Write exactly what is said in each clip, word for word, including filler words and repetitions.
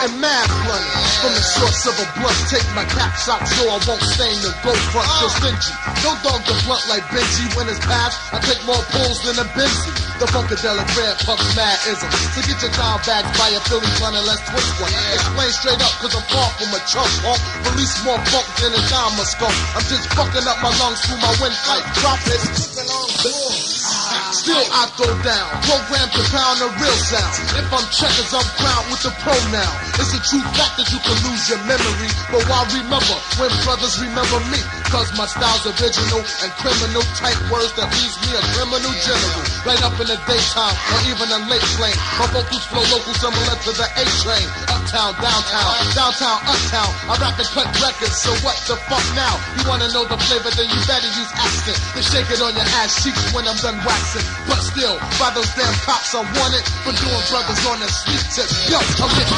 getting mad blunt. From the shorts of a blunt, take my cap shop so I won't stain the gold front. So stingy, don't dog the blunt like Benji. When it's past, I take more pulls than a Benzie. The Funkadelic Red puffs mad ism. So get your down bags by a Philly blunt and let's twist one. Explain straight up, cause I'm far from a chump punk. Release more funk than a dime skunk. I'm just fucking up my lungs through my windpipe. Drop it. Still I throw down, programmed to pound a real sound. If I'm checkers, I'm crowned with the pronoun. It's a true fact that you can lose your memory, but why remember when brothers remember me? Cause my style's original and criminal type words that leaves me a criminal general. Right up in the daytime or even a late flame. My vocals flow local similar to the A train. Uptown, downtown, downtown, uptown. I rap and cut records, so what the fuck now? You wanna know the flavor, then you better use accent. Then shake it on your ass cheeks when I'm done waxing. But still, by those damn cops I want it for doing brothers on the sweet tip. Yo, I'm getting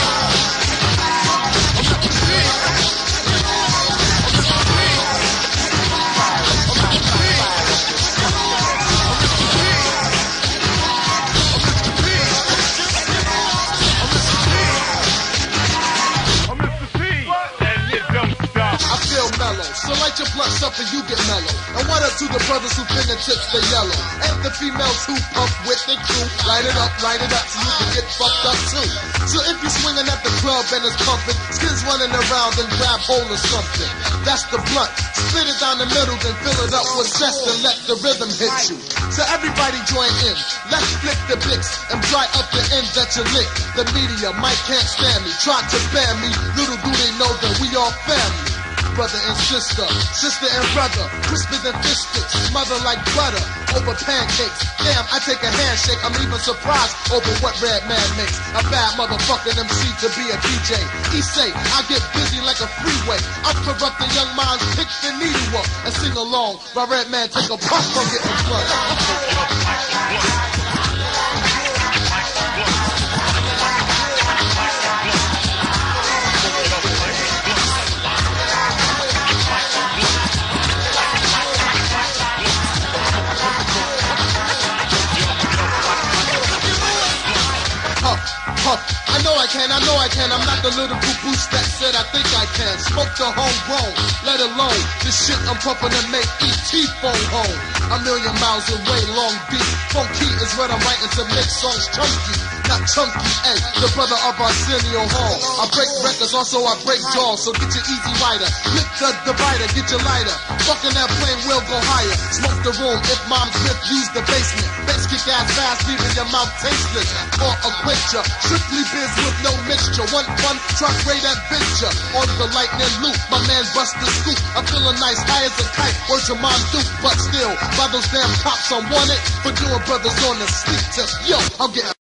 mellow. So light your blunts up and you get mellow. And what up to the brothers who fingertips stay yellow? And the females who puff with the crew. Light it up, light it up so you can get fucked up too. So if you're swinging at the club and it's pumping, skins running around and grab hold of something. That's the blunt. Split it down the middle, then fill it up with zest and let the rhythm hit you. So everybody join in. Let's flip the blicks and dry up the end that you lick. The media might can't stand me, try to ban me. Little do they know that we all family. Brother and sister, sister and brother, crisper than fish sticks, mother like butter, over pancakes. Damn, I take a handshake, I'm even surprised over what Redman makes. A bad motherfucking M C to be a D J. He say, I get busy like a freeway. I'm corrupting young minds, pick the needle up and sing along while Redman take a puff from getting blood. I know I can, I know I can. I'm not the little boo-boost that said I think I can. Smoke the homegrown, let alone the shit I'm pumping to make E T phone home. A million miles away, Long Beach. Funky is what I'm writing to make songs chunky, not chunky. Hey, the brother of Arsenio Hall. I break records, also I break jaws. So get your easy rider, flip the divider, get your lighter. Fucking that plane will go higher. Smoke the room if mom's whip, use the basement. Bass kick ass fast, leaving your mouth tasteless. Or a quencher, strictly biz with no mixture. One fun truck rate adventure. On the lightning loop, my man bust the scoop. I'm feeling nice, high as a kite. Word to mom Duke, but still, by those damn cops I'm wanted for doing brothers on the sleep tip. Yo, I'm getting